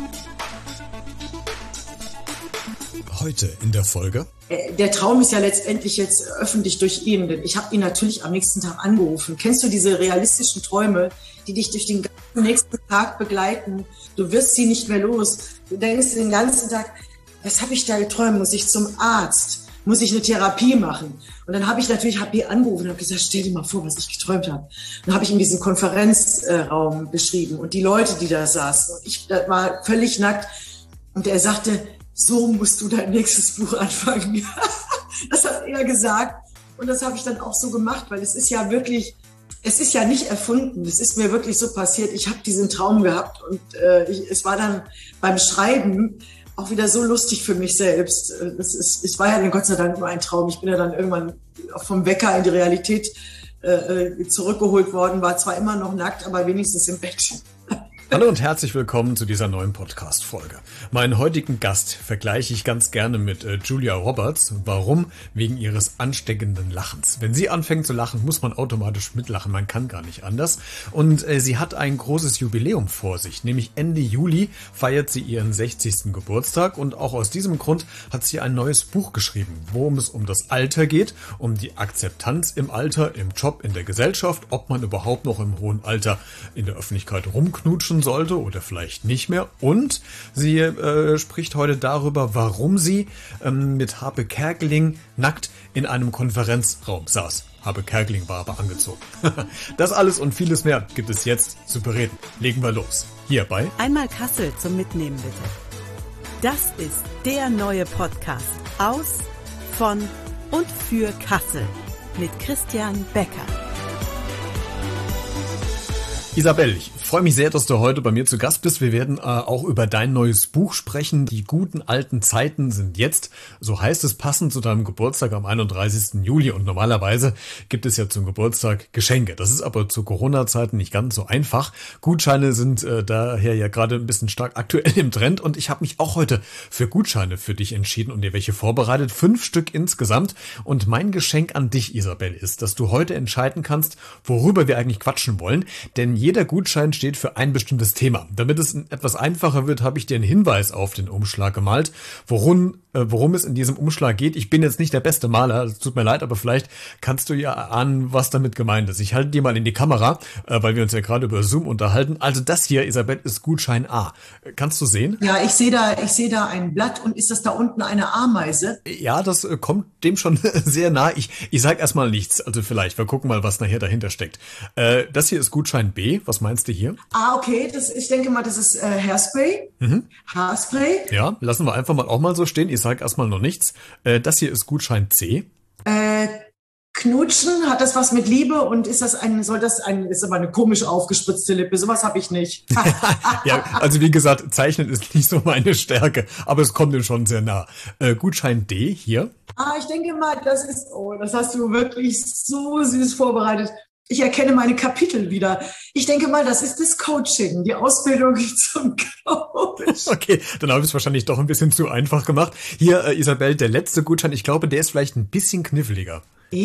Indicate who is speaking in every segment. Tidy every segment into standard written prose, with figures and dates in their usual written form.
Speaker 1: Heute in der Folge.
Speaker 2: Der Traum ist ja letztendlich jetzt öffentlich durch ihn, denn ich habe ihn natürlich am nächsten Tag angerufen. Kennst du diese realistischen Träume, die dich durch den nächsten Tag begleiten? Du wirst sie nicht mehr los. Du denkst den ganzen Tag, was habe ich da geträumt? Muss ich zum Arzt? Muss ich eine Therapie machen? Und dann habe ich die angerufen und habe gesagt, stell dir mal vor, was ich geträumt habe. Dann habe ich ihm diesen Konferenzraum beschrieben und die Leute, die da saßen. Und ich war völlig nackt und er sagte, so musst du dein nächstes Buch anfangen. Das hat er gesagt und das habe ich dann auch so gemacht, weil es ist ja nicht erfunden. Es ist mir wirklich so passiert. Ich habe diesen Traum gehabt und es war dann beim Schreiben auch wieder so lustig für mich selbst. Es war ja dann Gott sei Dank nur ein Traum. Ich bin ja dann irgendwann vom Wecker in die Realität zurückgeholt worden, war zwar immer noch nackt, aber wenigstens im Bett.
Speaker 1: Hallo und herzlich willkommen zu dieser neuen Podcast-Folge. Meinen heutigen Gast vergleiche ich ganz gerne mit Julia Roberts. Warum? Wegen ihres ansteckenden Lachens. Wenn sie anfängt zu lachen, muss man automatisch mitlachen. Man kann gar nicht anders. Und sie hat ein großes Jubiläum vor sich. Nämlich Ende Juli feiert sie ihren 60. Geburtstag. Und auch aus diesem Grund hat sie ein neues Buch geschrieben, worum es um das Alter geht, um die Akzeptanz im Alter, im Job, in der Gesellschaft, ob man überhaupt noch im hohen Alter in der Öffentlichkeit rumknutschen sollte oder vielleicht nicht mehr. Und sie spricht heute darüber, warum sie mit Harpe Kerkeling nackt in einem Konferenzraum saß. Harpe Kerkeling war aber angezogen. Das alles und vieles mehr gibt es jetzt zu bereden. Legen wir los. Hier bei
Speaker 3: Einmal Kassel zum Mitnehmen bitte. Das ist der neue Podcast aus, von und für Kassel mit Christian Becker.
Speaker 1: Isabel, ich freue mich sehr, dass du heute bei mir zu Gast bist. Wir werden auch über dein neues Buch sprechen. Die guten alten Zeiten sind jetzt. So heißt es, passend zu deinem Geburtstag am 31. Juli. Und normalerweise gibt es ja zum Geburtstag Geschenke. Das ist aber zu Corona-Zeiten nicht ganz so einfach. Gutscheine sind daher ja gerade ein bisschen stark aktuell im Trend. Und ich habe mich auch heute für Gutscheine für dich entschieden und dir welche vorbereitet. 5 Stück insgesamt. Und mein Geschenk an dich, Isabel, ist, dass du heute entscheiden kannst, worüber wir eigentlich quatschen wollen. Denn jeder Gutschein steht für ein bestimmtes Thema. Damit es etwas einfacher wird, habe ich dir einen Hinweis auf den Umschlag gemalt, worum es in diesem Umschlag geht. Ich bin jetzt nicht der beste Maler, es tut mir leid, aber vielleicht kannst du ja ahnen, was damit gemeint ist. Ich halte dir mal in die Kamera, weil wir uns ja gerade über Zoom unterhalten. Also das hier, Isabel, ist Gutschein A. Kannst du sehen?
Speaker 2: Ja, ich sehe da ein Blatt und ist das da unten eine Ameise?
Speaker 1: Ja, das kommt dem schon sehr nah. Ich sag erstmal nichts, also vielleicht, wir gucken mal, was nachher dahinter steckt. Das hier ist Gutschein B. Was meinst du hier?
Speaker 2: Okay, ich denke mal, das ist Hairspray. Haarspray.
Speaker 1: Ja, lassen wir einfach mal auch mal so stehen. Ich sage erstmal noch nichts. Das hier ist Gutschein C.
Speaker 2: Knutschen, hat das was mit Liebe und ist aber eine komisch aufgespritzte Lippe, sowas habe ich nicht.
Speaker 1: Ja, also wie gesagt, Zeichnen ist nicht so meine Stärke, aber es kommt mir schon sehr nah. Gutschein D hier.
Speaker 2: Ich denke mal, das hast du wirklich so süß vorbereitet. Ich erkenne meine Kapitel wieder. Ich denke mal, das ist das Coaching, die Ausbildung zum Coach.
Speaker 1: Okay, dann habe ich es wahrscheinlich doch ein bisschen zu einfach gemacht. Hier, Isabel, der letzte Gutschein, ich glaube, der ist vielleicht ein bisschen kniffliger.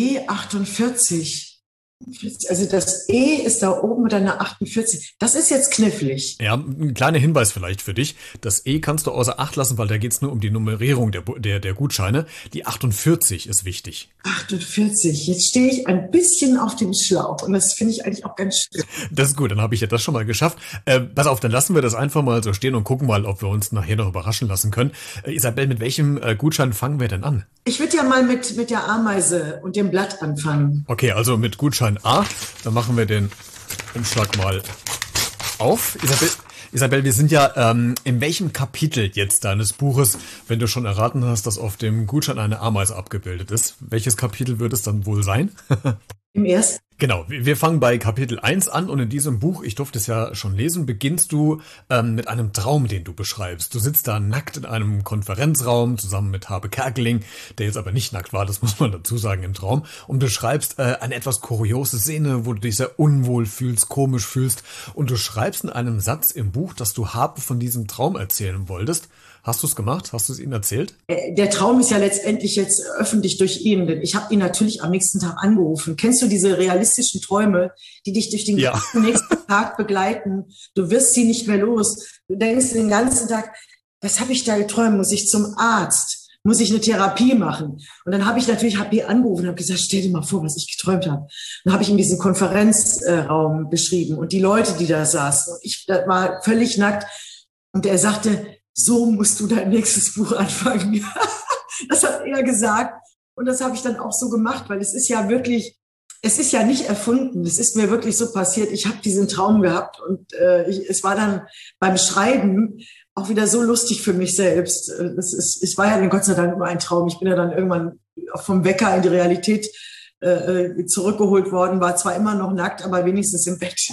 Speaker 2: E48. Also das E ist da oben mit einer 48. Das ist jetzt knifflig.
Speaker 1: Ja, ein kleiner Hinweis vielleicht für dich. Das E kannst du außer Acht lassen, weil da geht's nur um die Nummerierung der Gutscheine. Die 48 ist wichtig.
Speaker 2: 48. Jetzt stehe ich ein bisschen auf dem Schlauch und das finde ich eigentlich auch ganz schön.
Speaker 1: Das ist gut, dann habe ich ja das schon mal geschafft. Pass auf, dann lassen wir das einfach mal so stehen und gucken mal, ob wir uns nachher noch überraschen lassen können. Isabel, mit welchem Gutschein fangen wir denn an?
Speaker 2: Ich würde ja mal mit der Ameise und dem Blatt anfangen.
Speaker 1: Okay, also mit Gutschein A. Dann machen wir den Umschlag mal auf. Isabel, wir sind ja in welchem Kapitel jetzt deines Buches, wenn du schon erraten hast, dass auf dem Gutschein eine Ameise abgebildet ist? Welches Kapitel wird es dann wohl sein?
Speaker 2: Im ersten.
Speaker 1: Genau, wir fangen bei Kapitel 1 an und in diesem Buch, ich durfte es ja schon lesen, beginnst du mit einem Traum, den du beschreibst. Du sitzt da nackt in einem Konferenzraum zusammen mit Harpe Kerkeling, der jetzt aber nicht nackt war, das muss man dazu sagen im Traum, und beschreibst eine etwas kuriose Szene, wo du dich sehr unwohl fühlst, komisch fühlst und du schreibst in einem Satz im Buch, dass du Harpe von diesem Traum erzählen wolltest. Hast du es gemacht? Hast du es ihnen erzählt?
Speaker 2: Der Traum ist ja letztendlich jetzt öffentlich durch ihn, denn ich habe ihn natürlich am nächsten Tag angerufen. Kennst du diese realistischen Träume, die dich durch den nächsten Tag begleiten? Du wirst sie nicht mehr los. Du denkst den ganzen Tag, was habe ich da geträumt? Muss ich zum Arzt? Muss ich eine Therapie machen? Und dann habe ich natürlich HP angerufen und habe gesagt, stell dir mal vor, was ich geträumt habe. Dann habe ich ihm diesen Konferenzraum beschrieben und die Leute, die da saßen. Und ich war völlig nackt und er sagte, so musst du dein nächstes Buch anfangen. Das hat er gesagt und das habe ich dann auch so gemacht, weil es ist ja nicht erfunden. Es ist mir wirklich so passiert. Ich habe diesen Traum gehabt und es war dann beim Schreiben auch wieder so lustig für mich selbst. Es war ja dann Gott sei Dank nur ein Traum. Ich bin ja dann irgendwann vom Wecker in die Realität zurückgeholt worden, war zwar immer noch nackt, aber wenigstens im Bett.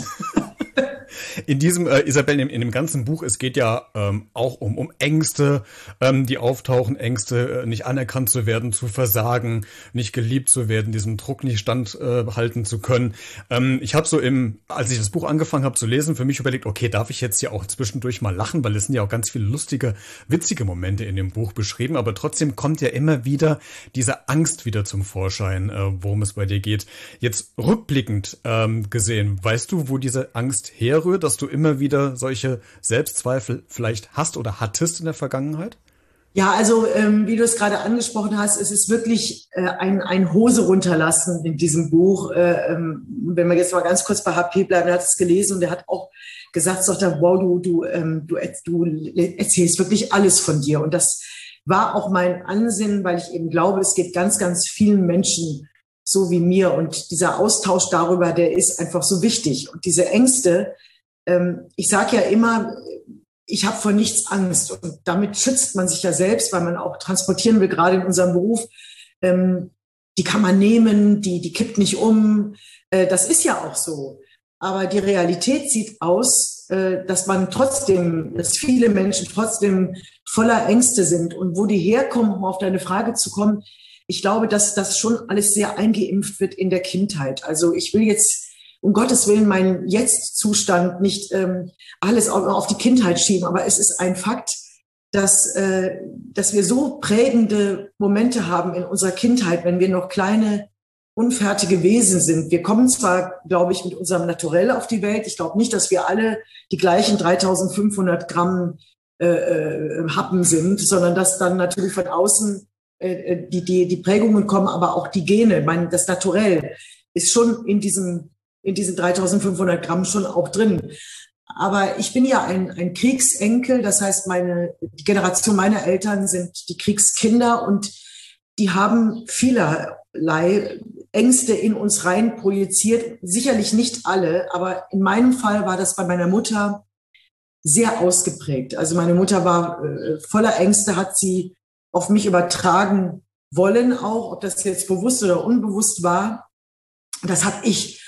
Speaker 1: In diesem, Isabel, in dem ganzen Buch, es geht ja auch um Ängste, die auftauchen, Ängste, nicht anerkannt zu werden, zu versagen, nicht geliebt zu werden, diesem Druck nicht standhalten zu können. Ich habe so als ich das Buch angefangen habe zu lesen, für mich überlegt, okay, darf ich jetzt hier auch zwischendurch mal lachen, weil es sind ja auch ganz viele lustige, witzige Momente in dem Buch beschrieben, aber trotzdem kommt ja immer wieder diese Angst wieder zum Vorschein, worum es bei dir geht. Jetzt rückblickend gesehen, weißt du, wo diese Angst herrührt, dass du immer wieder solche Selbstzweifel vielleicht hast oder hattest in der Vergangenheit?
Speaker 2: Ja, also wie du es gerade angesprochen hast, es ist wirklich ein Hose runterlassen in diesem Buch. Wenn wir jetzt mal ganz kurz bei HP bleiben, er hat es gelesen und er hat auch gesagt, sagt er, wow, du erzählst wirklich alles von dir. Und das war auch mein Ansinnen, weil ich eben glaube, es geht ganz, ganz vielen Menschen so wie mir. Und dieser Austausch darüber, der ist einfach so wichtig. Und diese Ängste, ich sage ja immer, ich habe vor nichts Angst. Und damit schützt man sich ja selbst, weil man auch transportieren will, gerade in unserem Beruf. Die kann man nehmen, die kippt nicht um. Das ist ja auch so. Aber die Realität sieht aus, dass viele Menschen trotzdem voller Ängste sind. Und wo die herkommen, um auf deine Frage zu kommen, ich glaube, dass das schon alles sehr eingeimpft wird in der Kindheit. Also ich will jetzt um Gottes Willen meinen Jetzt-Zustand nicht alles auf die Kindheit schieben, aber es ist ein Fakt, dass wir so prägende Momente haben in unserer Kindheit, wenn wir noch kleine, unfertige Wesen sind. Wir kommen zwar, glaube ich, mit unserem Naturell auf die Welt. Ich glaube nicht, dass wir alle die gleichen 3500 Gramm Happen sind, sondern dass dann natürlich von außen die Prägungen kommen, aber auch die Gene. Das Naturell ist schon in diesen 3500 Gramm schon auch drin. Aber ich bin ja ein Kriegsenkel, das heißt, die Generation meiner Eltern sind die Kriegskinder und die haben vielerlei Ängste in uns rein projiziert. Sicherlich nicht alle, aber in meinem Fall war das bei meiner Mutter sehr ausgeprägt. Also meine Mutter war voller Ängste, hat sie auf mich übertragen wollen auch, ob das jetzt bewusst oder unbewusst war. Das habe ich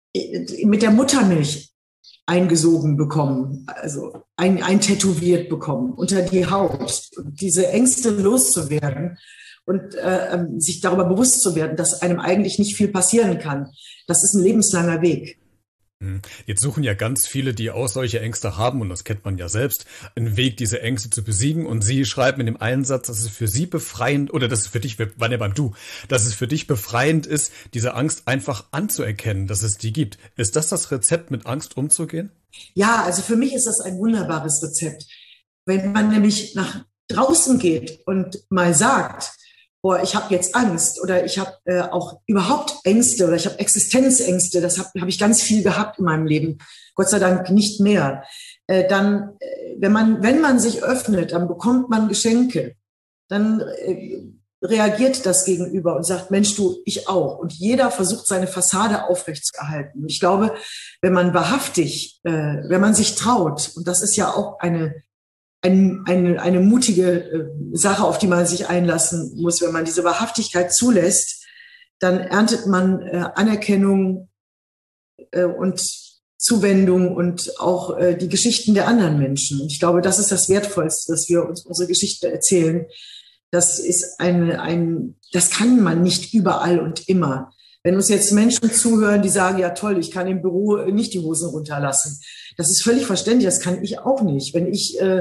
Speaker 2: mit der Muttermilch eingesogen bekommen, also eintätowiert bekommen unter die Haut. Und diese Ängste loszuwerden und sich darüber bewusst zu werden, dass einem eigentlich nicht viel passieren kann, das ist ein lebenslanger Weg.
Speaker 1: Jetzt suchen ja ganz viele, die auch solche Ängste haben, und das kennt man ja selbst, einen Weg, diese Ängste zu besiegen. Und Sie schreiben in dem einen Satz, dass es für Sie befreiend, oder dass es für dich, wir waren ja beim Du, dass es für dich befreiend ist, diese Angst einfach anzuerkennen, dass es die gibt. Ist das Rezept, mit Angst umzugehen?
Speaker 2: Ja, also für mich ist das ein wunderbares Rezept. Wenn man nämlich nach draußen geht und mal sagt, boah, ich habe jetzt Angst oder ich habe auch überhaupt Ängste oder ich habe Existenzängste, das hab ich ganz viel gehabt in meinem Leben, Gott sei Dank nicht mehr. Dann, wenn man sich öffnet, dann bekommt man Geschenke, dann reagiert das Gegenüber und sagt, Mensch, du, ich auch. Und jeder versucht, seine Fassade aufrechtzuerhalten. Und ich glaube, wenn man wahrhaftig, wenn man sich traut, und das ist ja auch eine mutige Sache, auf die man sich einlassen muss. Wenn man diese Wahrhaftigkeit zulässt, dann erntet man Anerkennung und Zuwendung und auch die Geschichten der anderen Menschen. Und ich glaube, das ist das Wertvollste, dass wir uns unsere Geschichte erzählen. Das ist das kann man nicht überall und immer. Wenn uns jetzt Menschen zuhören, die sagen, ja toll, ich kann im Büro nicht die Hosen runterlassen. Das ist völlig verständlich, das kann ich auch nicht. Wenn ich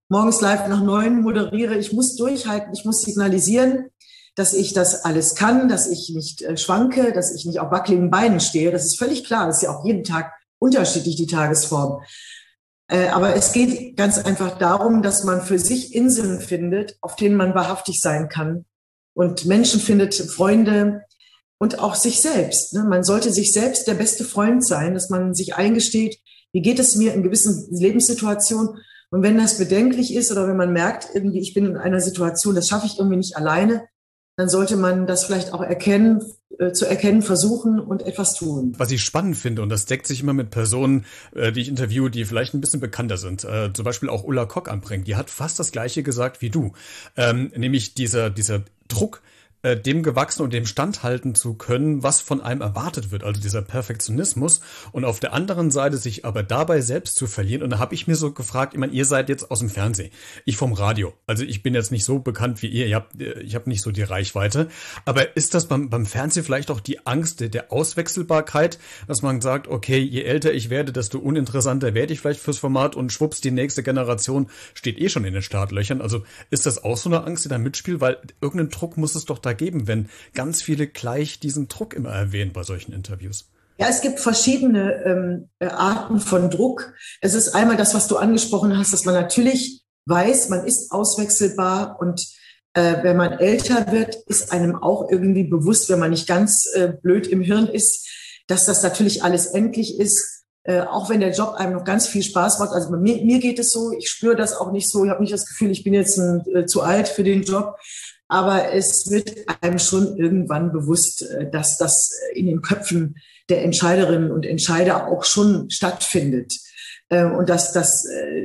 Speaker 2: morgens live nach 9 moderiere. Ich muss durchhalten, ich muss signalisieren, dass ich das alles kann, dass ich nicht schwanke, dass ich nicht auf wackeligen Beinen stehe. Das ist völlig klar. Das ist ja auch jeden Tag unterschiedlich, die Tagesform. Aber es geht ganz einfach darum, dass man für sich Inseln findet, auf denen man wahrhaftig sein kann und Menschen findet, Freunde und auch sich selbst. Man sollte sich selbst der beste Freund sein, dass man sich eingesteht, wie geht es mir in gewissen Lebenssituationen. Und wenn das bedenklich ist oder wenn man merkt, irgendwie ich bin in einer Situation, das schaffe ich irgendwie nicht alleine, dann sollte man das vielleicht auch zu erkennen versuchen und etwas tun.
Speaker 1: Was ich spannend finde, und das deckt sich immer mit Personen, die ich interviewe, die vielleicht ein bisschen bekannter sind, zum Beispiel auch Ulla Kock anbringt, die hat fast das Gleiche gesagt wie du, nämlich dieser Druck, dem gewachsen und dem standhalten zu können, was von einem erwartet wird, also dieser Perfektionismus und auf der anderen Seite sich aber dabei selbst zu verlieren. Und da habe ich mir so gefragt, ich meine, ihr seid jetzt aus dem Fernsehen, ich vom Radio, also ich bin jetzt nicht so bekannt wie ihr, ich hab nicht so die Reichweite, aber ist das beim Fernsehen vielleicht auch die Angst der Auswechselbarkeit, dass man sagt, okay, je älter ich werde, desto uninteressanter werde ich vielleicht fürs Format und schwupps, die nächste Generation steht schon in den Startlöchern, also ist das auch so eine Angst, die da mitspielt, weil irgendeinen Druck muss es doch da geben, wenn ganz viele gleich diesen Druck immer erwähnen bei solchen Interviews?
Speaker 2: Ja, es gibt verschiedene Arten von Druck. Es ist einmal das, was du angesprochen hast, dass man natürlich weiß, man ist auswechselbar und wenn man älter wird, ist einem auch irgendwie bewusst, wenn man nicht ganz blöd im Hirn ist, dass das natürlich alles endlich ist, auch wenn der Job einem noch ganz viel Spaß macht. Also mir geht es so, ich spüre das auch nicht so, ich habe nicht das Gefühl, ich bin jetzt zu alt für den Job. Aber es wird einem schon irgendwann bewusst, dass das in den Köpfen der Entscheiderinnen und Entscheider auch schon stattfindet. Und dass das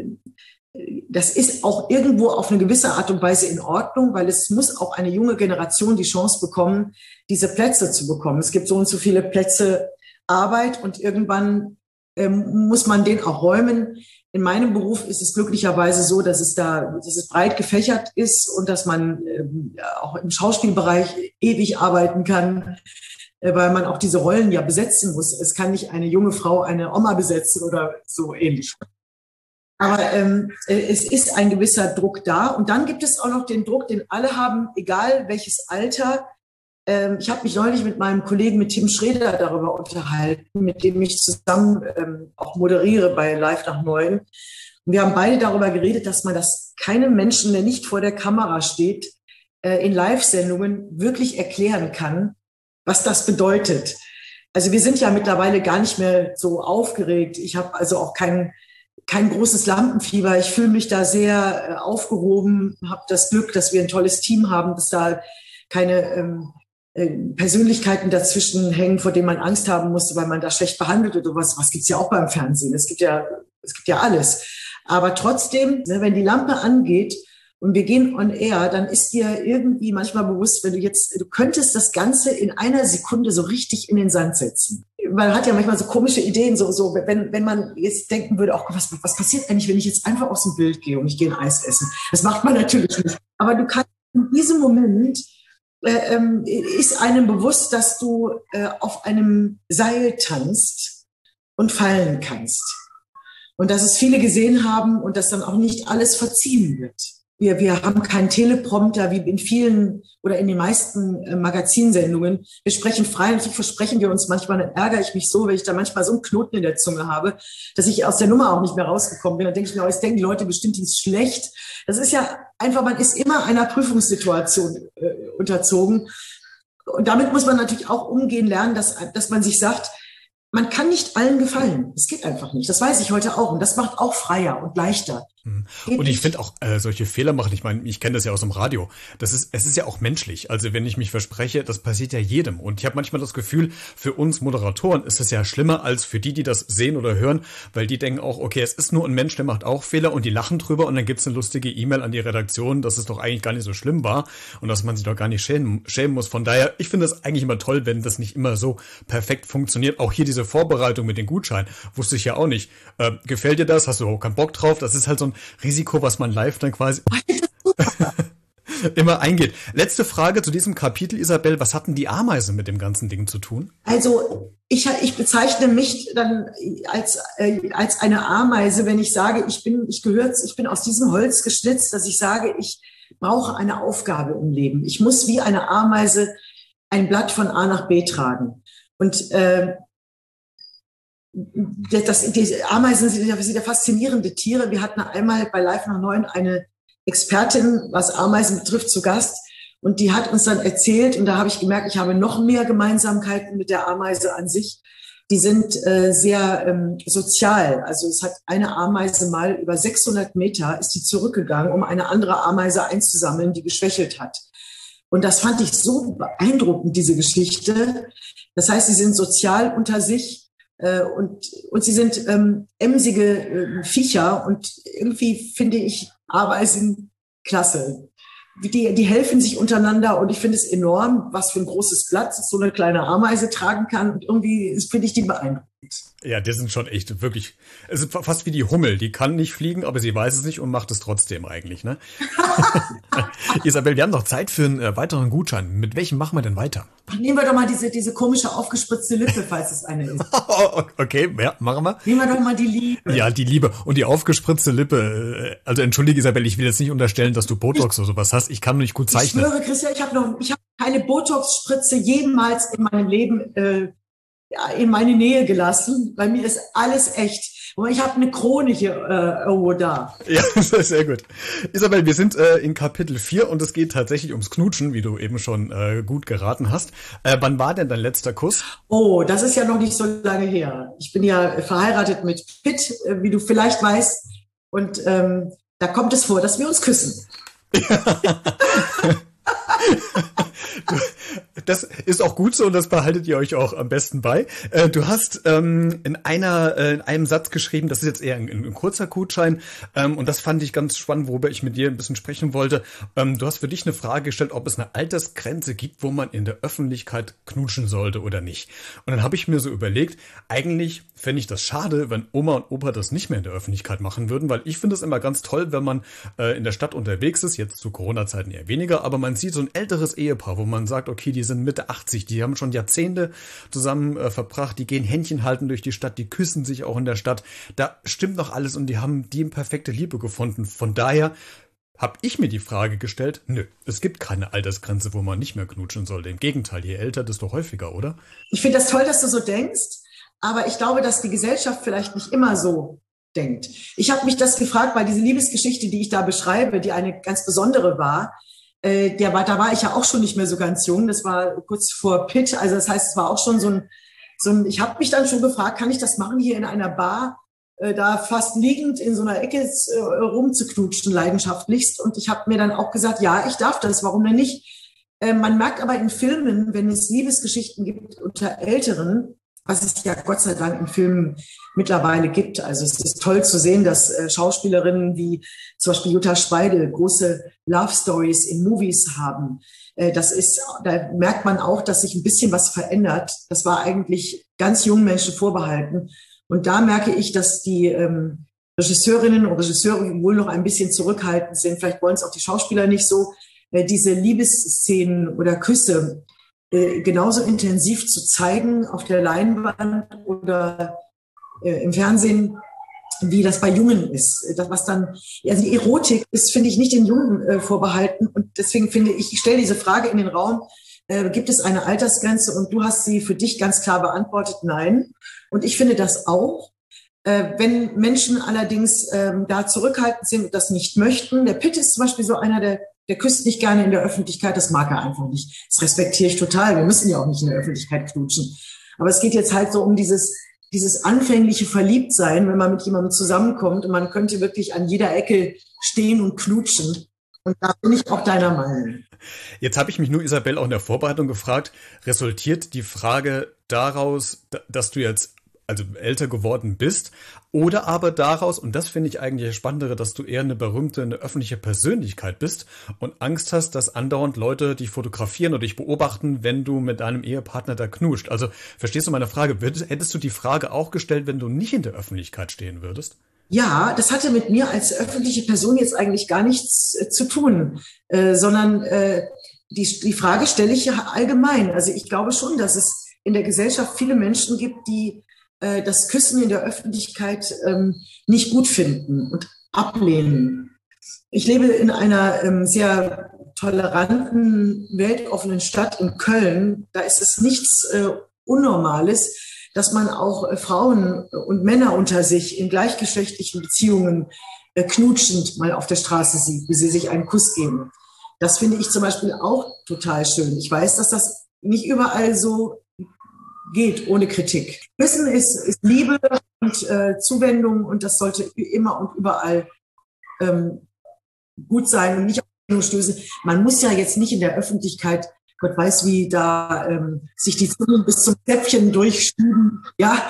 Speaker 2: ist auch irgendwo auf eine gewisse Art und Weise in Ordnung, weil es muss auch eine junge Generation die Chance bekommen, diese Plätze zu bekommen. Es gibt so und so viele Plätze Arbeit und irgendwann muss man den auch räumen. In meinem Beruf ist es glücklicherweise so, dass es breit gefächert ist und dass man auch im Schauspielbereich ewig arbeiten kann, weil man auch diese Rollen ja besetzen muss. Es kann nicht eine junge Frau eine Oma besetzen oder so ähnlich. Aber es ist ein gewisser Druck da. Und dann gibt es auch noch den Druck, den alle haben, egal welches Alter. Ich habe mich neulich mit meinem Kollegen, mit Tim Schreder, darüber unterhalten, mit dem ich zusammen auch moderiere bei Live nach 9. Und wir haben beide darüber geredet, dass man das keinem Menschen, der nicht vor der Kamera steht, in Live-Sendungen wirklich erklären kann, was das bedeutet. Also wir sind ja mittlerweile gar nicht mehr so aufgeregt. Ich habe also auch kein großes Lampenfieber. Ich fühle mich da sehr aufgehoben, habe das Glück, dass wir ein tolles Team haben, dass da keine Persönlichkeiten dazwischen hängen, vor denen man Angst haben musste, weil man da schlecht behandelt wird oder was gibt's ja auch beim Fernsehen. Es gibt ja alles. Aber trotzdem, wenn die Lampe angeht und wir gehen on air, dann ist dir irgendwie manchmal bewusst, du könntest das Ganze in einer Sekunde so richtig in den Sand setzen. Man hat ja manchmal so komische Ideen, so wenn man jetzt denken würde, auch was passiert eigentlich, wenn ich jetzt einfach aus dem Bild gehe und ich gehe ein Eis essen? Das macht man natürlich nicht. Aber du kannst in diesem Moment ist einem bewusst, dass du auf einem Seil tanzt und fallen kannst. Und dass es viele gesehen haben und dass dann auch nicht alles verziehen wird. Wir haben keinen Teleprompter wie in vielen oder in den meisten Magazinsendungen. Wir sprechen frei, natürlich versprechen wir uns manchmal, dann ärgere ich mich so, wenn ich da manchmal so einen Knoten in der Zunge habe, dass ich aus der Nummer auch nicht mehr rausgekommen bin. Dann denke ich mir, jetzt denken die Leute bestimmt, die ist schlecht. Das ist ja einfach, man ist immer einer Prüfungssituation unterzogen. Und damit muss man natürlich auch umgehen lernen, dass man sich sagt, man kann nicht allen gefallen. Das geht einfach nicht. Das weiß ich heute auch. Und das macht auch freier und leichter.
Speaker 1: Und ich finde auch, solche Fehler machen, ich meine, ich kenne das ja aus dem Radio, es ist ja auch menschlich. Also wenn ich mich verspreche, das passiert ja jedem. Und ich habe manchmal das Gefühl, für uns Moderatoren ist es ja schlimmer als für die das sehen oder hören, weil die denken auch, okay, es ist nur ein Mensch, der macht auch Fehler und die lachen drüber und dann gibt's eine lustige E-Mail an die Redaktion, dass es doch eigentlich gar nicht so schlimm war und dass man sich doch gar nicht schämen muss. Von daher, ich finde es eigentlich immer toll, wenn das nicht immer so perfekt funktioniert. Auch hier diese Vorbereitung mit den Gutscheinen, wusste ich ja auch nicht. Gefällt dir das? Hast du auch keinen Bock drauf? Das ist halt so ein Risiko, was man live dann quasi... immer eingeht. Letzte Frage zu diesem Kapitel, Isabel. Was hatten die Ameisen mit dem ganzen Ding zu tun?
Speaker 2: Also ich bezeichne mich dann als eine Ameise, wenn ich sage, ich bin aus diesem Holz geschnitzt, dass ich sage, ich brauche eine Aufgabe im Leben. Ich muss wie eine Ameise ein Blatt von A nach B tragen. Und die Ameisen sind ja faszinierende Tiere. Wir hatten einmal bei Live nach 9 eine Expertin, was Ameisen betrifft, zu Gast. Und die hat uns dann erzählt, und da habe ich gemerkt, ich habe noch mehr Gemeinsamkeiten mit der Ameise an sich. Die sind sehr sozial. Also es hat eine Ameise mal über 600 Meter ist die zurückgegangen, um eine andere Ameise einzusammeln, die geschwächelt hat. Und das fand ich so beeindruckend, diese Geschichte. Das heißt, sie sind sozial unter sich und sie sind emsige Viecher. Und irgendwie finde ich Ameisen klasse. Die helfen sich untereinander und ich finde es enorm, was für ein großes Blatt so eine kleine Ameise tragen kann. Und irgendwie finde ich die beeindruckend.
Speaker 1: Ja, die sind schon echt wirklich, es ist fast wie die Hummel. Die kann nicht fliegen, aber sie weiß es nicht und macht es trotzdem eigentlich, ne? Isabel, wir haben noch Zeit für einen weiteren Gutschein. Mit welchem machen wir denn weiter?
Speaker 2: Nehmen wir doch mal diese komische aufgespritzte Lippe, falls es eine ist.
Speaker 1: Okay, ja, machen wir.
Speaker 2: Nehmen wir doch mal die Liebe.
Speaker 1: Ja, die Liebe. Und die aufgespritzte Lippe, also entschuldige Isabel, ich will jetzt nicht unterstellen, dass du Botox oder sowas hast. Ich kann nur nicht gut zeichnen.
Speaker 2: Ich schwöre, Christian, ich habe keine Botox-Spritze jemals in meinem Leben in meine Nähe gelassen. Bei mir ist alles echt. Und ich habe eine Krone hier irgendwo da.
Speaker 1: Ja, sehr gut. Isabel, wir sind in Kapitel 4 und es geht tatsächlich ums Knutschen, wie du eben schon gut geraten hast. Wann war denn dein letzter Kuss?
Speaker 2: Oh, das ist ja noch nicht so lange her. Ich bin ja verheiratet mit Pitt, wie du vielleicht weißt. Und da kommt es vor, dass wir uns küssen.
Speaker 1: Das ist auch gut so und das behaltet ihr euch auch am besten bei. Du hast in einem Satz geschrieben, das ist jetzt eher ein kurzer Gutschein und das fand ich ganz spannend, worüber ich mit dir ein bisschen sprechen wollte. Du hast für dich eine Frage gestellt, ob es eine Altersgrenze gibt, wo man in der Öffentlichkeit knutschen sollte oder nicht. Und dann habe ich mir so überlegt, eigentlich fände ich das schade, wenn Oma und Opa das nicht mehr in der Öffentlichkeit machen würden, weil ich finde es immer ganz toll, wenn man in der Stadt unterwegs ist, jetzt zu Corona-Zeiten eher weniger, aber man sieht so ein älteres Ehepaar, wo man sagt, okay, die sind Mitte 80, die haben schon Jahrzehnte zusammen verbracht, die gehen Händchen halten durch die Stadt, die küssen sich auch in der Stadt, da stimmt noch alles und die haben die perfekte Liebe gefunden. Von daher habe ich mir die Frage gestellt, nö, es gibt keine Altersgrenze, wo man nicht mehr knutschen sollte. Im Gegenteil, je älter, desto häufiger, oder?
Speaker 2: Ich finde das toll, dass du so denkst, aber ich glaube, dass die Gesellschaft vielleicht nicht immer so denkt. Ich habe mich das gefragt, weil diese Liebesgeschichte, die ich da beschreibe, die eine ganz besondere war, da war ich ja auch schon nicht mehr so ganz jung. Das war kurz vor Pitt. Also das heißt, es war auch schon so ein ich habe mich dann schon gefragt, kann ich das machen, hier in einer Bar, da fast liegend in so einer Ecke rumzuknutschen, leidenschaftlichst. Und ich habe mir dann auch gesagt, ja, ich darf das, warum denn nicht? Man merkt aber in Filmen, wenn es Liebesgeschichten gibt unter Älteren, was es ja Gott sei Dank in Filmen mittlerweile gibt. Also es ist toll zu sehen, dass Schauspielerinnen wie zum Beispiel Jutta Speidel große Love Stories in Movies haben. Da merkt man auch, dass sich ein bisschen was verändert. Das war eigentlich ganz jungen Menschen vorbehalten. Und da merke ich, dass die Regisseurinnen und Regisseure wohl noch ein bisschen zurückhaltend sind. Vielleicht wollen es auch die Schauspieler nicht so, diese Liebesszenen oder Küsse genauso intensiv zu zeigen auf der Leinwand oder im Fernsehen, wie das bei Jungen ist. Das, was dann, also die Erotik ist, finde ich, nicht den Jungen vorbehalten. Und deswegen finde ich stelle diese Frage in den Raum, gibt es eine Altersgrenze? Und du hast sie für dich ganz klar beantwortet, nein. Und ich finde das auch. Wenn Menschen allerdings da zurückhaltend sind und das nicht möchten, der Pitt ist zum Beispiel so einer, der küsst nicht gerne in der Öffentlichkeit, das mag er einfach nicht. Das respektiere ich total. Wir müssen ja auch nicht in der Öffentlichkeit knutschen. Aber es geht jetzt halt so um dieses anfängliche Verliebtsein, wenn man mit jemandem zusammenkommt und man könnte wirklich an jeder Ecke stehen und knutschen. Und da bin ich auch deiner Meinung.
Speaker 1: Jetzt habe ich mich nur, Isabel, auch in der Vorbereitung gefragt, resultiert die Frage daraus, dass du jetzt also älter geworden bist, oder aber daraus, und das finde ich eigentlich das Spannendere, dass du eher eine öffentliche Persönlichkeit bist und Angst hast, dass andauernd Leute dich fotografieren oder dich beobachten, wenn du mit deinem Ehepartner da knuscht. Also, verstehst du meine Frage? Hättest du die Frage auch gestellt, wenn du nicht in der Öffentlichkeit stehen würdest?
Speaker 2: Ja, das hatte mit mir als öffentliche Person jetzt eigentlich gar nichts zu tun, sondern die Frage stelle ich ja allgemein. Also ich glaube schon, dass es in der Gesellschaft viele Menschen gibt, die das Küssen in der Öffentlichkeit nicht gut finden und ablehnen. Ich lebe in einer sehr toleranten, weltoffenen Stadt in Köln. Da ist es nichts Unnormales, dass man auch Frauen und Männer unter sich in gleichgeschlechtlichen Beziehungen knutschend mal auf der Straße sieht, wie sie sich einen Kuss geben. Das finde ich zum Beispiel auch total schön. Ich weiß, dass das nicht überall so geht, ohne Kritik. Küssen ist Liebe und Zuwendung und das sollte immer und überall gut sein und nicht auf die stößen. Man muss ja jetzt nicht in der Öffentlichkeit, Gott weiß wie, da sich die Zunge bis zum Zäpfchen durchschieben. Ja,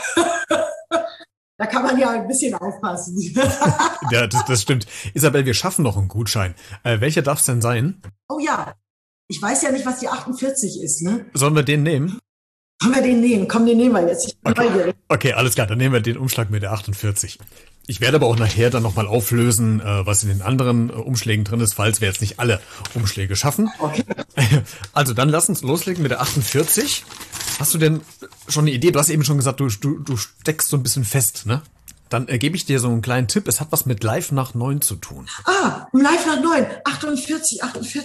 Speaker 2: da kann man ja ein bisschen aufpassen.
Speaker 1: Ja, das stimmt. Isabel, wir schaffen noch einen Gutschein. Welcher darf es denn sein?
Speaker 2: Oh ja, ich weiß ja nicht, was die 48 ist, ne?
Speaker 1: Sollen wir den nehmen?
Speaker 2: Sollen wir den nehmen? Komm, den nehmen wir jetzt. Ich bin neugierig.
Speaker 1: Okay, alles klar, dann nehmen wir den Umschlag mit der 48. Ich werde aber auch nachher dann nochmal auflösen, was in den anderen Umschlägen drin ist, falls wir jetzt nicht alle Umschläge schaffen.
Speaker 2: Okay.
Speaker 1: Also dann lass uns loslegen mit der 48. Hast du denn schon eine Idee? Du hast eben schon gesagt, du steckst so ein bisschen fest, ne? Dann gebe ich dir so einen kleinen Tipp. Es hat was mit Live nach 9 zu tun.
Speaker 2: Live nach 9. 48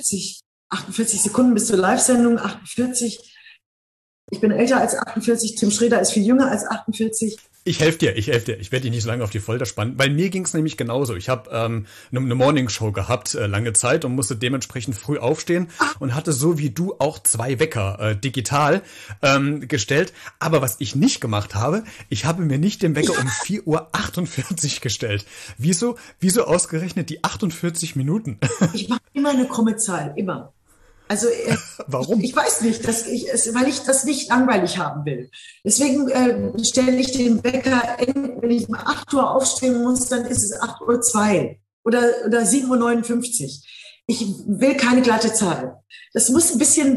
Speaker 2: Sekunden bis zur Live-Sendung. 48. Ich bin älter als 48. Tim Schreder ist viel jünger als 48.
Speaker 1: Ich helfe dir. Ich werde dich nicht so lange auf die Folter spannen, weil mir ging es nämlich genauso. Ich habe eine Morningshow gehabt, lange Zeit, und musste dementsprechend früh aufstehen und hatte so wie du auch 2 Wecker digital gestellt. Aber was ich nicht gemacht habe, ich habe mir nicht den Wecker um 4:48 Uhr gestellt. Wieso ausgerechnet die 48 Minuten?
Speaker 2: Ich mache immer eine krumme Zahl, immer. Also
Speaker 1: warum?
Speaker 2: Ich weiß nicht, weil ich das nicht langweilig haben will. Deswegen stelle ich den Wecker, wenn ich um 8 Uhr aufstehen muss, dann ist es 8:02 Uhr oder 7:59 Uhr. Ich will keine glatte Zahl. Das muss ein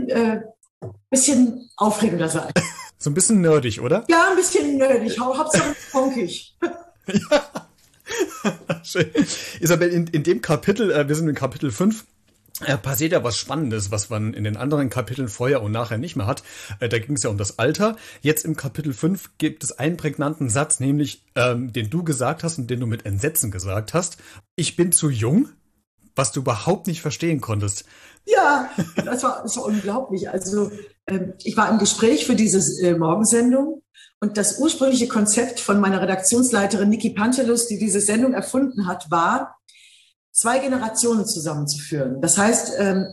Speaker 2: bisschen aufregender sein.
Speaker 1: So ein bisschen nerdig, oder?
Speaker 2: Ja, ein bisschen nerdig. Hauptsache funkig.
Speaker 1: Ja. Schön. Isabel, in dem Kapitel, wir sind in Kapitel 5, passiert ja was Spannendes, was man in den anderen Kapiteln vorher und nachher nicht mehr hat. Da ging es ja um das Alter. Jetzt im Kapitel 5 gibt es einen prägnanten Satz, nämlich den du gesagt hast und den du mit Entsetzen gesagt hast. Ich bin zu jung, was du überhaupt nicht verstehen konntest.
Speaker 2: Ja, das war unglaublich. Also ich war im Gespräch für diese Morgensendung und das ursprüngliche Konzept von meiner Redaktionsleiterin Niki Pantelus, die diese Sendung erfunden hat, war, 2 Generationen zusammenzuführen. Das heißt,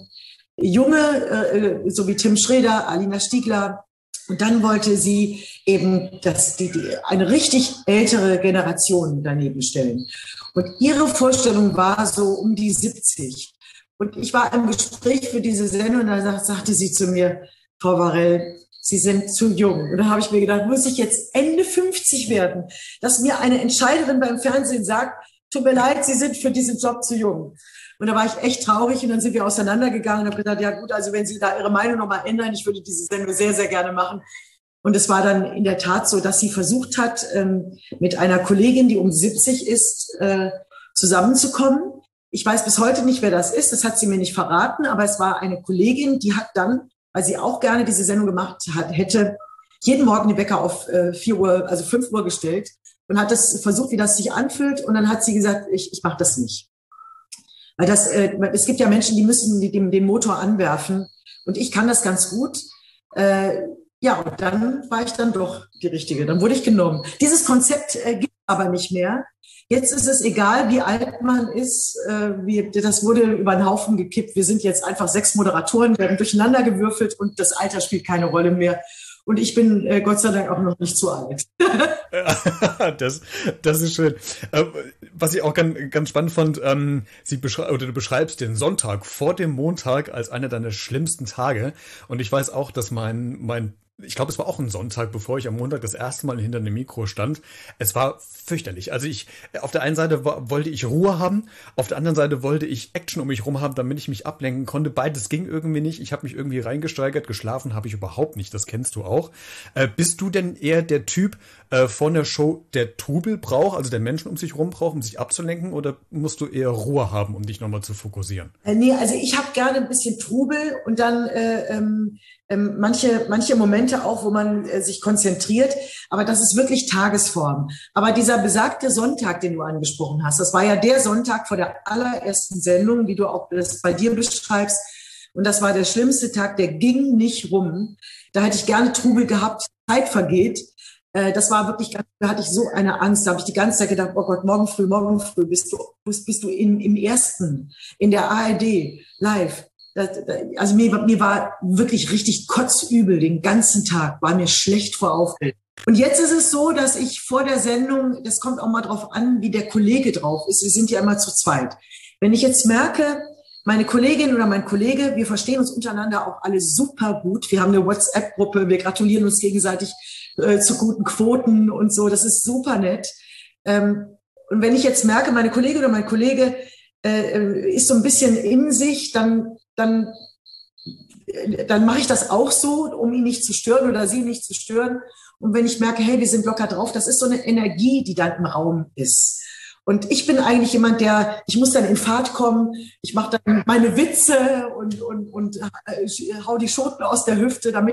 Speaker 2: junge, so wie Tim Schreder, Alina Stiegler, und dann wollte sie eben eine richtig ältere Generation daneben stellen. Und ihre Vorstellung war so um die 70. Und ich war im Gespräch für diese Sendung und da sagte sie zu mir, Frau Varell, Sie sind zu jung. Und dann habe ich mir gedacht, muss ich jetzt Ende 50 werden, dass mir eine Entscheiderin beim Fernsehen sagt, tut mir leid, Sie sind für diesen Job zu jung. Und da war ich echt traurig und dann sind wir auseinandergegangen und habe gedacht, ja gut, also wenn Sie da Ihre Meinung nochmal ändern, ich würde diese Sendung sehr, sehr gerne machen. Und es war dann in der Tat so, dass sie versucht hat, mit einer Kollegin, die um 70 ist, zusammenzukommen. Ich weiß bis heute nicht, wer das ist, das hat sie mir nicht verraten, aber es war eine Kollegin, die hat dann, weil sie auch gerne diese Sendung gemacht hätte, jeden Morgen den Wecker auf 4 Uhr, also 5 Uhr gestellt. Und hat das versucht, wie das sich anfühlt. Und dann hat sie gesagt, ich mache das nicht. Weil es gibt ja Menschen, die müssen den Motor anwerfen. Und ich kann das ganz gut. Ja, und dann war ich dann doch die Richtige. Dann wurde ich genommen. Dieses Konzept gibt es aber nicht mehr. Jetzt ist es egal, wie alt man ist. Das wurde über den Haufen gekippt. Wir sind jetzt einfach 6 Moderatoren, werden durcheinander gewürfelt und das Alter spielt keine Rolle mehr. Und ich bin Gott sei Dank auch noch nicht zu alt.
Speaker 1: Das ist schön. Was ich auch ganz spannend fand, du beschreibst den Sonntag vor dem Montag als einer deiner schlimmsten Tage. Und ich weiß auch, dass mein ich glaube, es war auch ein Sonntag, bevor ich am Montag das erste Mal hinter einem Mikro stand. Es war fürchterlich. Also auf der einen Seite wollte ich Ruhe haben, auf der anderen Seite wollte ich Action um mich rum haben, damit ich mich ablenken konnte. Beides ging irgendwie nicht. Ich habe mich irgendwie reingesteigert, geschlafen habe ich überhaupt nicht. Das kennst du auch. Bist du denn eher der Typ von der Show, der Trubel braucht, also der Menschen um sich rum braucht, um sich abzulenken, oder musst du eher Ruhe haben, um dich nochmal zu fokussieren?
Speaker 2: Nee, also ich habe gerne ein bisschen Trubel und dann manche Momente auch, wo man sich konzentriert, aber das ist wirklich Tagesform. Aber dieser besagte Sonntag, den du angesprochen hast, das war ja der Sonntag vor der allerersten Sendung, wie du auch das bei dir beschreibst, und das war der schlimmste Tag, der ging nicht rum. Da hätte ich gerne Trubel gehabt, Zeit vergeht. Das war wirklich, da hatte ich so eine Angst, da habe ich die ganze Zeit gedacht, oh Gott, morgen früh bist du im Ersten, in der ARD, live. Also mir war wirklich richtig kotzübel den ganzen Tag, war mir schlecht vor Aufregung. Und jetzt ist es so, dass ich vor der Sendung, das kommt auch mal drauf an, wie der Kollege drauf ist. Wir sind ja immer zu zweit. Wenn ich jetzt merke, meine Kollegin oder mein Kollege, wir verstehen uns untereinander auch alle super gut. Wir haben eine WhatsApp-Gruppe, wir gratulieren uns gegenseitig zu guten Quoten und so. Das ist super nett. Und wenn ich jetzt merke, meine Kollegin oder mein Kollege ist so ein bisschen in sich, dann mache ich das auch so, um ihn nicht zu stören oder sie nicht zu stören. Und wenn ich merke, hey, wir sind locker drauf, das ist so eine Energie, die dann im Raum ist. Und ich bin eigentlich jemand, ich muss dann in Fahrt kommen, ich mache dann meine Witze und hau die Schoten aus der Hüfte, damit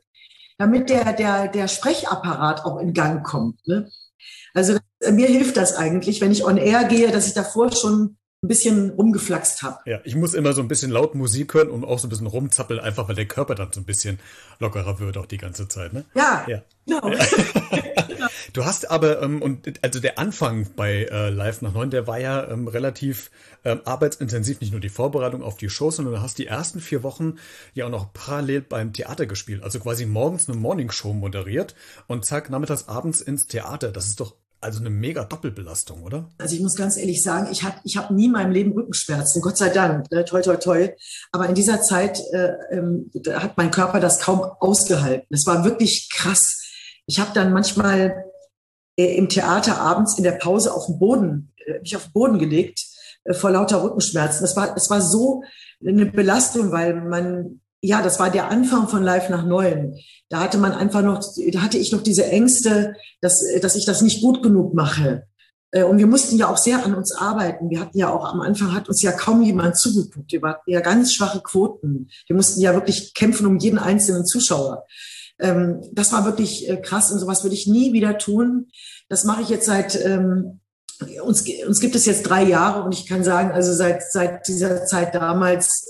Speaker 2: der Sprechapparat auch in Gang kommt. Ne? Also mir hilft das eigentlich, wenn ich on air gehe, dass ich davor schon ein bisschen rumgeflaxt habe.
Speaker 1: Ja, ich muss immer so ein bisschen laut Musik hören und auch so ein bisschen rumzappeln, einfach weil der Körper dann so ein bisschen lockerer wird auch die ganze Zeit, ne?
Speaker 2: Ja. Genau.
Speaker 1: Du hast aber, also der Anfang bei Live nach 9, der war ja relativ arbeitsintensiv, nicht nur die Vorbereitung auf die Show, sondern du hast die ersten 4 Wochen ja auch noch parallel beim Theater gespielt, also quasi morgens eine Morningshow moderiert und zack, nachmittags abends ins Theater. Das ist doch also eine mega Doppelbelastung, oder?
Speaker 2: Also ich muss ganz ehrlich sagen, ich hab nie in meinem Leben Rückenschmerzen, Gott sei Dank, ne? Toi, toi, toi. Aber in dieser Zeit hat mein Körper das kaum ausgehalten. Es war wirklich krass. Ich habe dann manchmal im Theater abends in der Pause mich auf den Boden gelegt vor lauter Rückenschmerzen. Das war so eine Belastung, weil das war der Anfang von Live nach 9. Da hatte ich noch diese Ängste, dass ich das nicht gut genug mache. Und wir mussten ja auch sehr an uns arbeiten. Wir hatten ja auch am Anfang hat uns ja kaum jemand zugeguckt. Wir hatten ja ganz schwache Quoten. Wir mussten ja wirklich kämpfen um jeden einzelnen Zuschauer. Das war wirklich krass und sowas würde ich nie wieder tun. Das mache ich jetzt seit uns gibt es jetzt 3 Jahre und ich kann sagen, also seit dieser Zeit damals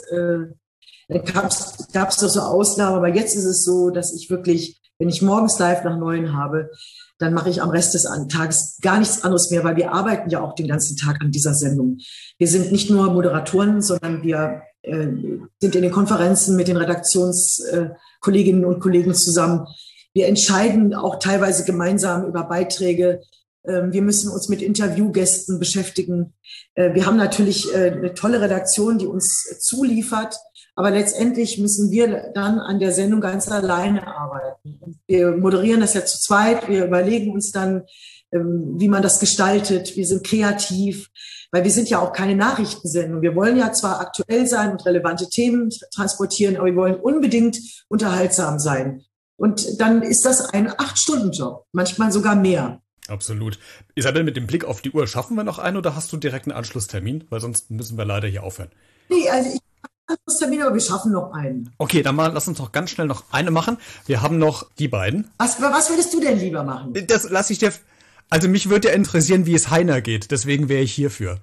Speaker 2: gab's doch so Ausnahmen, aber jetzt ist es so, dass ich wirklich, wenn ich morgens Live nach 9 habe, dann mache ich am Rest des Tages gar nichts anderes mehr, weil wir arbeiten ja auch den ganzen Tag an dieser Sendung. Wir sind nicht nur Moderatoren, sondern wir sind in den Konferenzen mit den Redaktionskolleginnen und Kollegen zusammen. Wir entscheiden auch teilweise gemeinsam über Beiträge. Wir müssen uns mit Interviewgästen beschäftigen. Wir haben natürlich eine tolle Redaktion, die uns zuliefert. Aber letztendlich müssen wir dann an der Sendung ganz alleine arbeiten. Und wir moderieren das ja zu zweit. Wir überlegen uns dann, wie man das gestaltet. Wir sind kreativ, weil wir sind ja auch keine Nachrichtensendung. Wir wollen ja zwar aktuell sein und relevante Themen transportieren, aber wir wollen unbedingt unterhaltsam sein. Und dann ist das ein 8-Stunden-Job, manchmal sogar mehr.
Speaker 1: Absolut. Isabel, mit dem Blick auf die Uhr, schaffen wir noch einen oder hast du direkt einen Anschlusstermin? Weil sonst müssen wir leider hier aufhören.
Speaker 2: Nee, also ich Termin, aber wir schaffen noch einen.
Speaker 1: Okay, dann lass uns doch ganz schnell noch eine machen. Wir haben noch die beiden.
Speaker 2: Was würdest du denn lieber machen?
Speaker 1: Das lasse ich dir. Also mich würde ja interessieren, wie es Heiner geht. Deswegen wäre ich hierfür.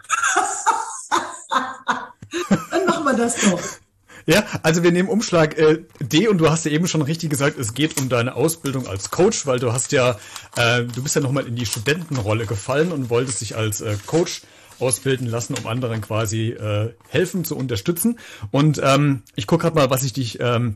Speaker 2: Dann machen wir das doch.
Speaker 1: Ja, also wir nehmen Umschlag D und du hast ja eben schon richtig gesagt, es geht um deine Ausbildung als Coach, weil du bist ja nochmal in die Studentenrolle gefallen und wolltest dich als Coach ausbilden lassen, um anderen quasi helfen zu unterstützen. Und ich gucke gerade mal, was ich dich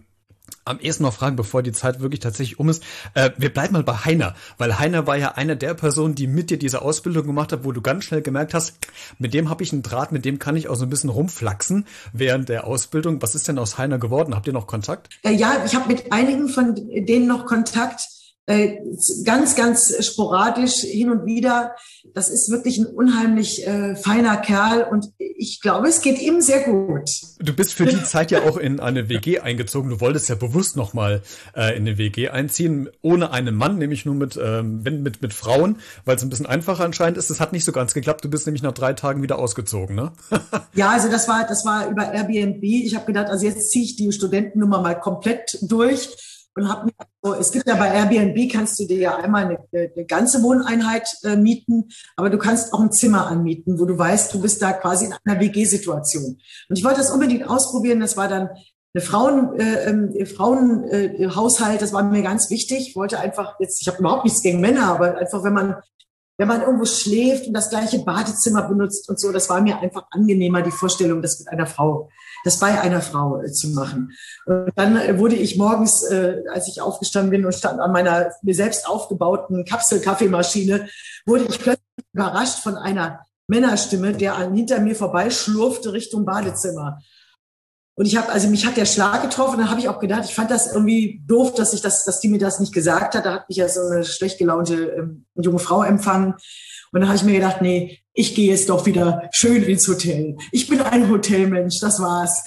Speaker 1: am ehesten noch fragen, bevor die Zeit wirklich tatsächlich um ist. Wir bleiben mal bei Heiner, weil Heiner war ja einer der Personen, die mit dir diese Ausbildung gemacht hat, wo du ganz schnell gemerkt hast, mit dem habe ich einen Draht, mit dem kann ich auch so ein bisschen rumflaxen während der Ausbildung. Was ist denn aus Heiner geworden? Habt ihr noch Kontakt?
Speaker 2: Ja, ich habe mit einigen von denen noch Kontakt. Ganz, ganz sporadisch hin und wieder. Das ist wirklich ein unheimlich feiner Kerl und ich glaube, es geht ihm sehr gut.
Speaker 1: Du bist für die Zeit ja auch in eine WG eingezogen. Du wolltest ja bewusst nochmal in eine WG einziehen, ohne einen Mann, nämlich nur mit Frauen, weil es ein bisschen einfacher anscheinend ist. Das hat nicht so ganz geklappt. Du bist nämlich nach 3 Tagen wieder ausgezogen, ne?
Speaker 2: Ja, also das war über Airbnb. Ich habe gedacht, also jetzt ziehe ich die Studentennummer mal komplett durch. Und es gibt ja bei Airbnb, kannst du dir ja einmal eine ganze Wohneinheit mieten, aber du kannst auch ein Zimmer anmieten, wo du weißt, du bist da quasi in einer WG-Situation. Und ich wollte das unbedingt ausprobieren. Das war dann eine Frauenhaushalt, das war mir ganz wichtig. Ich wollte einfach ich habe überhaupt nichts gegen Männer, aber einfach, wenn man irgendwo schläft und das gleiche Badezimmer benutzt und so, das war mir einfach angenehmer, die Vorstellung, das bei einer Frau zu machen. Und dann wurde ich morgens, als ich aufgestanden bin und stand an meiner mir selbst aufgebauten Kapselkaffeemaschine, wurde ich plötzlich überrascht von einer Männerstimme, der hinter mir vorbeischlurfte Richtung Badezimmer. Und mich hat der Schlag getroffen, dann habe ich auch gedacht, ich fand das irgendwie doof, dass die mir das nicht gesagt hat. Da hat mich ja so eine schlecht gelaunte junge Frau empfangen. Und dann habe ich mir gedacht, nee, ich gehe jetzt doch wieder schön ins Hotel. Ich bin ein Hotelmensch, das war's.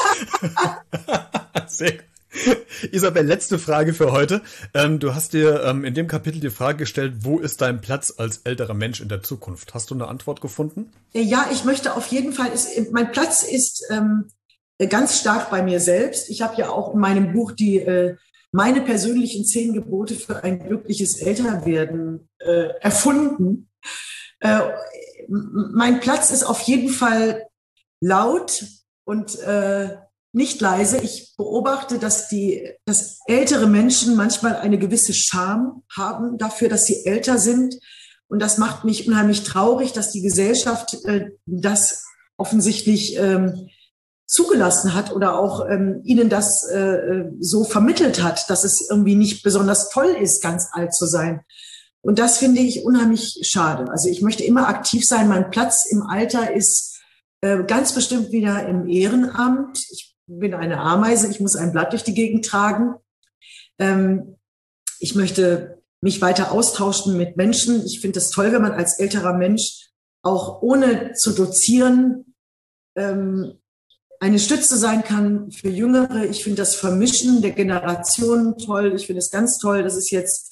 Speaker 1: Sehr gut. Isabel, letzte Frage für heute. Du hast dir in dem Kapitel die Frage gestellt, wo ist dein Platz als älterer Mensch in der Zukunft? Hast du eine Antwort gefunden?
Speaker 2: Ja, ich möchte auf jeden Fall, mein Platz ist ganz stark bei mir selbst. Ich habe ja auch in meinem Buch meine persönlichen 10 Gebote für ein glückliches Älterwerden erfunden. Mein Platz ist auf jeden Fall laut und nicht leise. Ich beobachte, dass ältere Menschen manchmal eine gewisse Scham haben dafür, dass sie älter sind. Und das macht mich unheimlich traurig, dass die Gesellschaft das offensichtlich zugelassen hat oder auch ihnen das so vermittelt hat, dass es irgendwie nicht besonders toll ist, ganz alt zu sein. Und das finde ich unheimlich schade. Also ich möchte immer aktiv sein. Mein Platz im Alter ist ganz bestimmt wieder im Ehrenamt. Ich bin eine Ameise, ich muss ein Blatt durch die Gegend tragen. Ich möchte mich weiter austauschen mit Menschen. Ich finde es toll, wenn man als älterer Mensch auch ohne zu dozieren eine Stütze sein kann für Jüngere. Ich finde das Vermischen der Generationen toll. Ich finde es ganz toll, dass es jetzt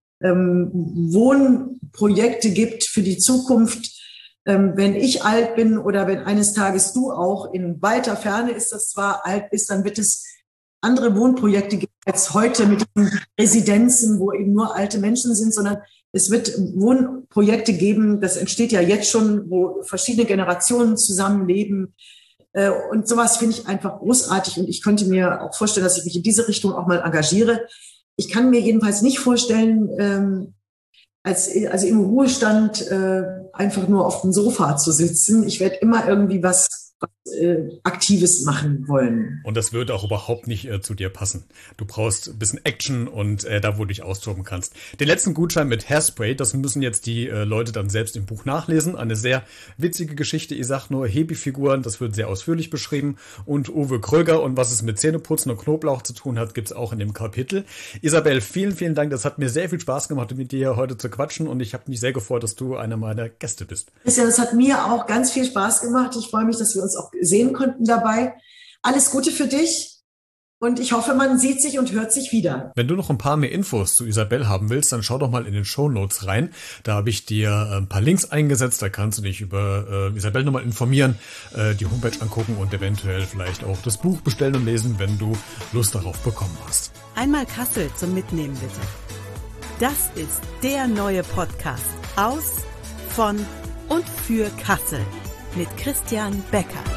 Speaker 2: Wohnprojekte gibt für die Zukunft. Wenn ich alt bin oder wenn eines Tages du auch, in weiter Ferne ist das zwar, alt bist, dann wird es andere Wohnprojekte geben als heute mit den Residenzen, wo eben nur alte Menschen sind, sondern es wird Wohnprojekte geben, das entsteht ja jetzt schon, wo verschiedene Generationen zusammenleben. Und sowas finde ich einfach großartig und ich könnte mir auch vorstellen, dass ich mich in diese Richtung auch mal engagiere. Ich kann mir jedenfalls nicht vorstellen, also im Ruhestand einfach nur auf dem Sofa zu sitzen. Ich werde immer irgendwie was Aktives machen wollen.
Speaker 1: Und das würde auch überhaupt nicht zu dir passen. Du brauchst ein bisschen Action und da, wo du dich austoben kannst. Den letzten Gutschein mit Hairspray, das müssen jetzt die Leute dann selbst im Buch nachlesen. Eine sehr witzige Geschichte. Ich sag nur Hebi-Figuren, das wird sehr ausführlich beschrieben. Und Uwe Kröger und was es mit Zähneputzen und Knoblauch zu tun hat, gibt's auch in dem Kapitel. Isabel, vielen, vielen Dank. Das hat mir sehr viel Spaß gemacht, mit dir heute zu quatschen. Und ich habe mich sehr gefreut, dass du einer meiner Gäste bist.
Speaker 2: Ja, das hat mir auch ganz viel Spaß gemacht. Ich freue mich, dass wir uns auch sehen konnten dabei. Alles Gute für dich und ich hoffe, man sieht sich und hört sich wieder.
Speaker 1: Wenn du noch ein paar mehr Infos zu Isabel haben willst, dann schau doch mal in den Shownotes rein. Da habe ich dir ein paar Links eingesetzt, da kannst du dich über Isabel nochmal informieren, die Homepage angucken und eventuell vielleicht auch das Buch bestellen und lesen, wenn du Lust darauf bekommen hast.
Speaker 3: Einmal Kassel zum Mitnehmen bitte. Das ist der neue Podcast aus, von und für Kassel mit Christian Becker.